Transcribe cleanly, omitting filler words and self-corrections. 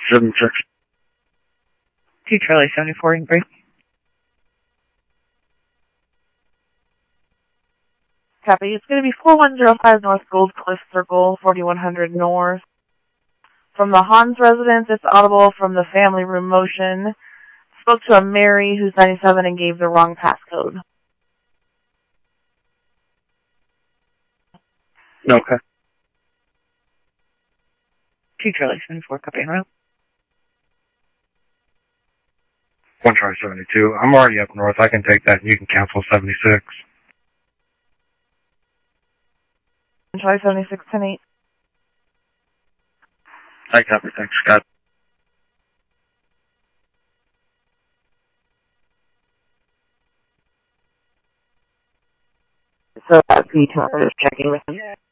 76. 2 Charlie 74 Ingrid. Copy. It's going to be 4105 North Gold Cliff Circle, 4100 North. From the Hans residence, it's audible from the family room motion. Spoke to a Mary who's 97 and gave the wrong passcode. Okay. 2 Charlie 74, copy en route. 1 Charlie 72. I'm already up north. I can take that. You can cancel 76. 1 Charlie 76, 10-8. I copy. Thanks, Scott. So that's the tower is checking with him.